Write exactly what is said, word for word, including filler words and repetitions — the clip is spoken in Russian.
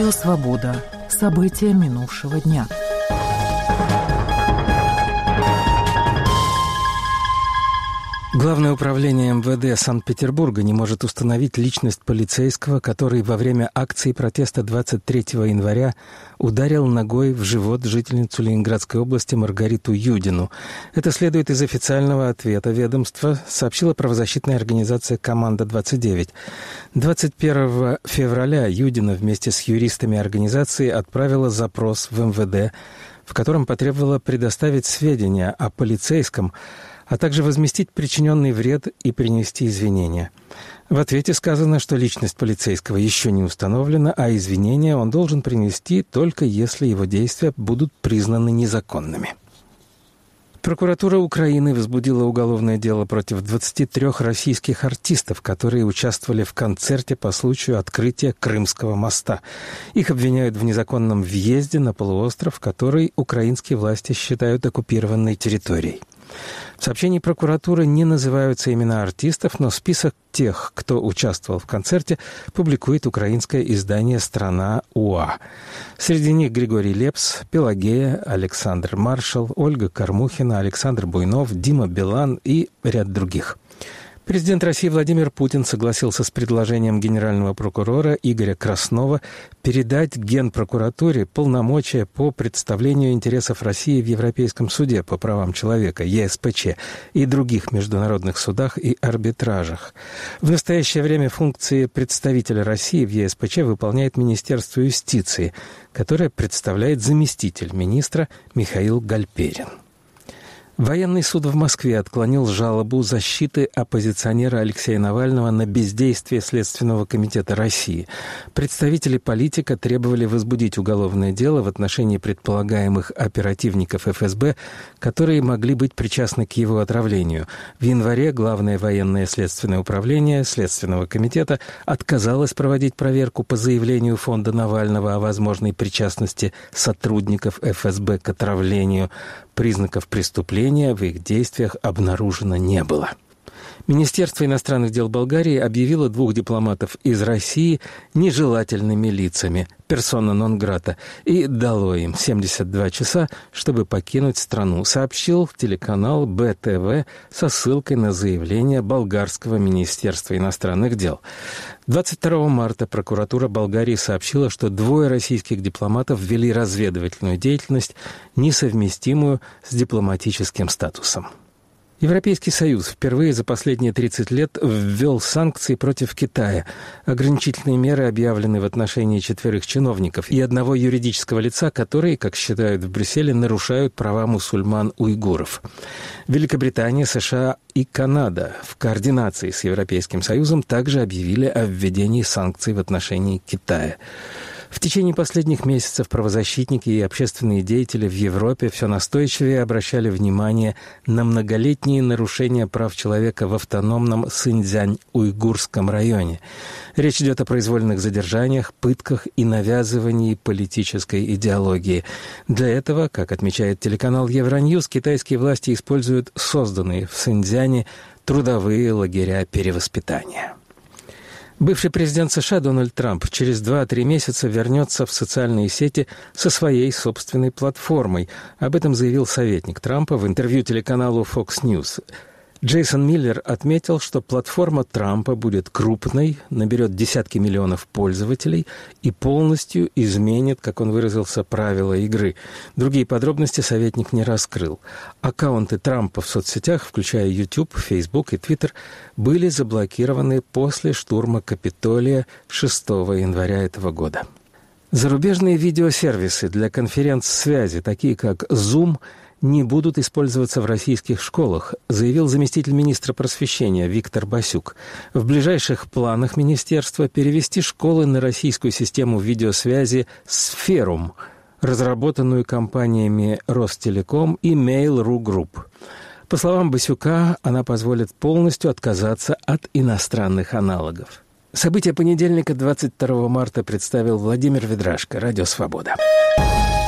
Радио «Свобода». События минувшего дня. Главное управление эм вэ дэ Санкт-Петербурга не может установить личность полицейского, который во время акции протеста двадцать третьего января ударил ногой в живот жительницу Ленинградской области Маргариту Юдину. Это следует из официального ответа ведомства, сообщила правозащитная организация «Команда двадцать девять». двадцать первого февраля Юдина вместе с юристами организации отправила запрос в эм вэ дэ, в котором потребовала предоставить сведения о полицейском, а также возместить причиненный вред и принести извинения. В ответе сказано, что личность полицейского еще не установлена, а извинения он должен принести только если его действия будут признаны незаконными. Прокуратура Украины возбудила уголовное дело против двадцати трёх российских артистов, которые участвовали в концерте по случаю открытия Крымского моста. Их обвиняют в незаконном въезде на полуостров, который украинские власти считают оккупированной территорией. В сообщении прокуратуры не называются имена артистов, но список тех, кто участвовал в концерте, публикует украинское издание «Страна УА». Среди них Григорий Лепс, Пелагея, Александр Маршал, Ольга Кормухина, Александр Буйнов, Дима Билан и ряд других. Президент России Владимир Путин согласился с предложением генерального прокурора Игоря Краснова передать Генпрокуратуре полномочия по представлению интересов России в Европейском суде по правам человека, е эс пэ че, и других международных судах и арбитражах. В настоящее время функции представителя России в е эс пэ че выполняет Министерство юстиции, которое представляет заместитель министра Михаил Гальперин. Военный суд в Москве отклонил жалобу защиты оппозиционера Алексея Навального на бездействие Следственного комитета России. Представители политика требовали возбудить уголовное дело в отношении предполагаемых оперативников эф эс бэ, которые могли быть причастны к его отравлению. В январе Главное военное следственное управление Следственного комитета отказалось проводить проверку по заявлению фонда Навального о возможной причастности сотрудников эф эс бэ к отравлению. Признаков преступления в их действиях обнаружено не было. Министерство иностранных дел Болгарии объявило двух дипломатов из России нежелательными лицами, персона нон-грата, и дало им семьдесят два часа, чтобы покинуть страну, сообщил телеканал бэ тэ вэ со ссылкой на заявление болгарского Министерства иностранных дел. двадцать второго марта прокуратура Болгарии сообщила, что двое российских дипломатов вели разведывательную деятельность, несовместимую с дипломатическим статусом. Европейский Союз впервые за последние тридцать лет ввел санкции против Китая. Ограничительные меры объявлены в отношении четверых чиновников и одного юридического лица, которые, как считают в Брюсселе, нарушают права мусульман-уйгуров. Великобритания, США и Канада в координации с Европейским Союзом также объявили о введении санкций в отношении Китая. В течение последних месяцев правозащитники и общественные деятели в Европе все настойчивее обращали внимание на многолетние нарушения прав человека в автономном Синьцзянь-Уйгурском районе. Речь идет о произвольных задержаниях, пытках и навязывании политической идеологии. Для этого, как отмечает телеканал Евроньюз, китайские власти используют созданные в Синьцзяне трудовые лагеря перевоспитания. Бывший президент США Дональд Трамп через два-три месяца вернется в социальные сети со своей собственной платформой. Об этом заявил советник Трампа в интервью телеканалу Fox News. Джейсон Миллер отметил, что платформа Трампа будет крупной, наберет десятки миллионов пользователей и полностью изменит, как он выразился, правила игры. Другие подробности советник не раскрыл. Аккаунты Трампа в соцсетях, включая YouTube, Facebook и Twitter, были заблокированы после штурма Капитолия шестого января этого года. Зарубежные видеосервисы для конференц-связи, такие как Zoom, не будут использоваться в российских школах, заявил заместитель министра просвещения Виктор Басюк. В ближайших планах министерства перевести школы на российскую систему видеосвязи «Сферум», разработанную компаниями Ростелеком и Mail.ru Group. По словам Басюка, она позволит полностью отказаться от иностранных аналогов. События понедельника, двадцать второго марта, представил Владимир Ведрашко, Радио «Свобода».